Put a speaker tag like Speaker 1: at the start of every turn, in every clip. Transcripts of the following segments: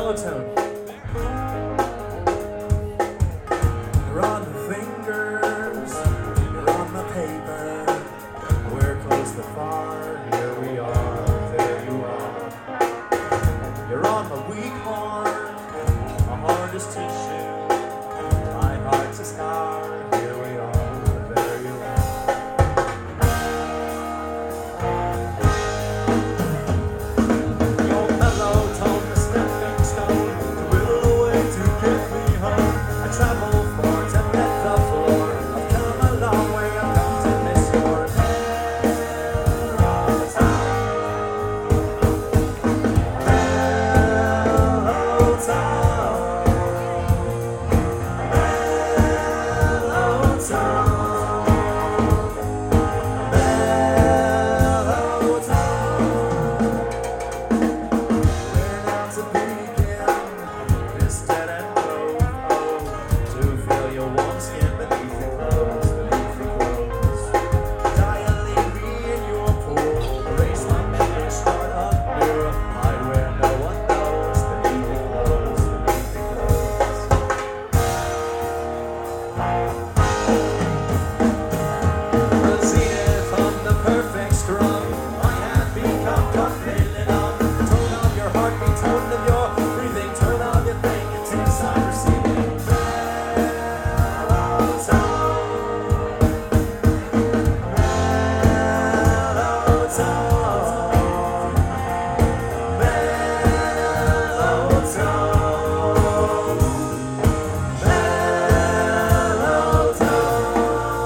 Speaker 1: mellow tone. You're on the fingers, you're on the paper. We're close to far, here we are, there you are. You're on the weak heart, my heart is tissue. My heart's a scar, here we are, there you are. Your mellow tone, the stepping stone, to will away to get me home. I travel far to hit the floor. I've come a long way, I've come to miss your mellow tone. Mellow tone. Mellow tone. Mellow tone. Where now to begin this dead end road? Oh, to feel your warm skin beneath your clothes, beneath your clothes. Die and leave me in your pool. Erase my memory, start anew. Hide where no one knows, beneath your clothes, beneath your clothes. The zenith of the perfect strum. I have become completely numb. Tone of your heartbeat, tone of your breathing, turn of your fingertips, I'm receiving mellow tone. Mellow tone. Mellow tone. Mellow tone.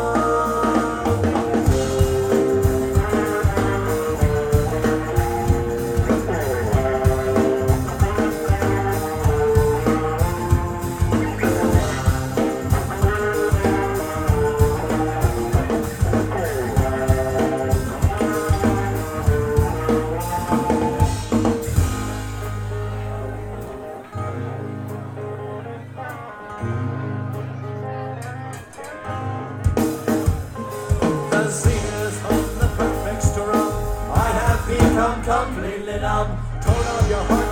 Speaker 1: The zenith of the perfect strum. I have become completely numb. Tone of your heart.